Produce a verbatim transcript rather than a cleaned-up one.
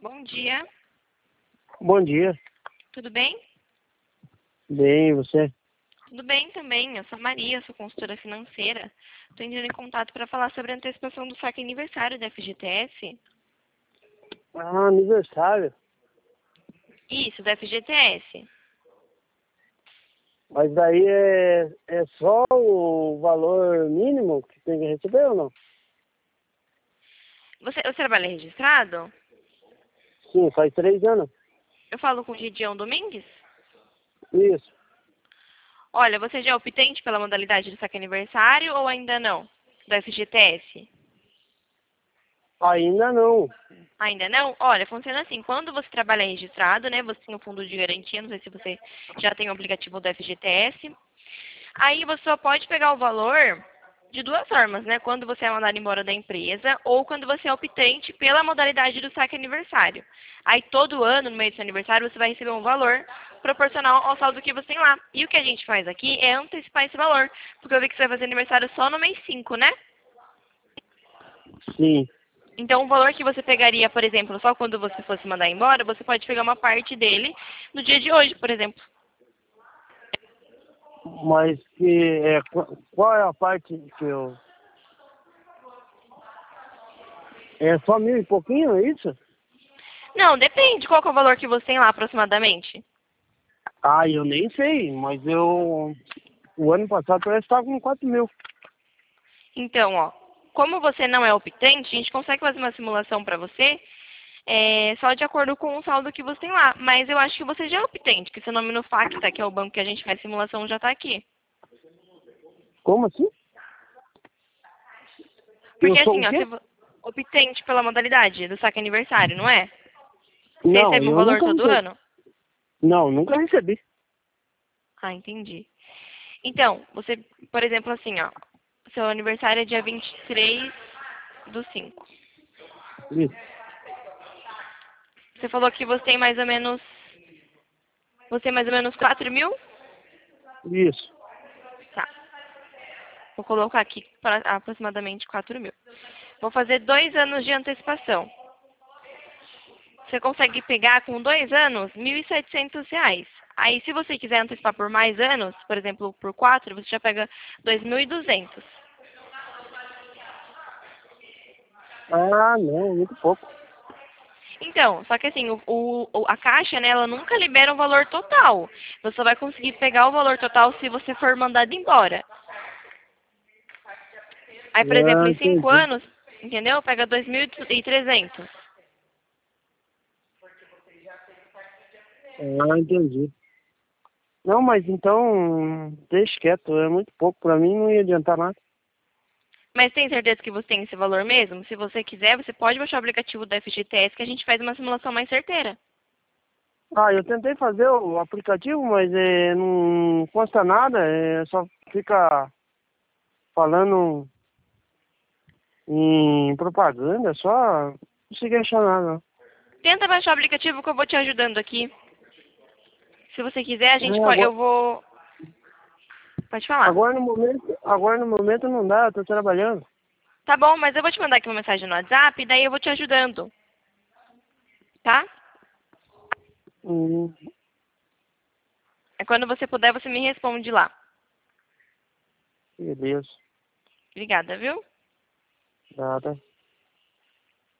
Bom dia, Bom dia. tudo bem? Bem, e você? Tudo bem também, eu sou a Maria, sou consultora financeira. Estou entrando em contato para falar sobre a antecipação do saque aniversário da F G T S. Ah, aniversário. Isso, da F G T S. Mas daí é, é só o valor mínimo que tem que receber ou não? Você, você trabalha registrado? Sim, faz três anos. Eu falo com o Gideon Domingues? Isso. Olha, você já é optante pela modalidade do saque aniversário ou ainda não? Da F G T S? Ainda não. Ainda não? Olha, funciona assim, quando você trabalha registrado, né, você tem o fundo de garantia, não sei se você já tem o aplicativo do F G T S, aí você só pode pegar o valor de duas formas, né, quando você é mandado embora da empresa ou quando você é optante pela modalidade do saque aniversário. Aí todo ano, no mês do seu aniversário, você vai receber um valor proporcional ao saldo que você tem lá. E o que a gente faz aqui é antecipar esse valor, porque eu vi que você vai fazer aniversário só no mês cinco, né? Sim. Então, o valor que você pegaria, por exemplo, só quando você fosse mandar embora, você pode pegar uma parte dele no dia de hoje, por exemplo. Mas que é, qu- qual é a parte que eu... É só mil e pouquinho, é isso? Não, depende. Qual que é o valor que você tem lá, aproximadamente? Ah, eu nem sei, mas eu... O ano passado parece que estava com quatro mil. Então, ó, como você não é optante, a gente consegue fazer uma simulação para você é, só de acordo com o saldo que você tem lá. Mas eu acho que você já é optante, que seu nome no Facta, que é o banco que a gente faz simulação, já está aqui. Como assim? Eu Porque sou assim, o ó, quê? se vo- optante pela modalidade do saque aniversário, não é? Você Não, recebe um eu valor nunca todo recebi. ano? Não, nunca recebi. Ah, entendi. Então, você, por exemplo, assim, ó, seu aniversário é dia vinte e três do cinco. Isso. Você falou que você tem mais ou menos, você tem mais ou menos quatro mil? Isso. Tá, vou colocar aqui para aproximadamente quatro mil. Vou fazer dois anos de antecipação. Você consegue pegar com dois anos mil e setecentos reais. Aí, se você quiser antecipar por mais anos, por exemplo, por quatro, você já pega dois mil e duzentos. Ah, não, muito pouco. Então, só que assim, o, o- a Caixa, né, ela nunca libera um valor total. Você só vai conseguir pegar o valor total se você for mandado embora. Aí, por exemplo, Ah, em cinco entendi. anos, entendeu? Pega dois mil e trezentos. Ah, entendi. Não, mas então, deixa quieto, é muito pouco. Pra mim não ia adiantar nada. Mas tem certeza que você tem esse valor mesmo? Se você quiser, você pode baixar o aplicativo da F G T S que a gente faz uma simulação mais certeira. Ah, eu tentei fazer o aplicativo, mas é, não consta nada, é, só fica falando em propaganda, só não consegui achar nada. Não. Tenta baixar o aplicativo que eu vou te ajudando aqui. Se você quiser, a gente É, pode, eu agora, vou... Pode falar. agora no momento, agora no momento não dá, eu tô trabalhando. Tá bom, mas eu vou te mandar aqui uma mensagem no WhatsApp e daí eu vou te ajudando, tá? Hum, É quando você puder, você me responde lá. beleza, Obrigada, viu? nada.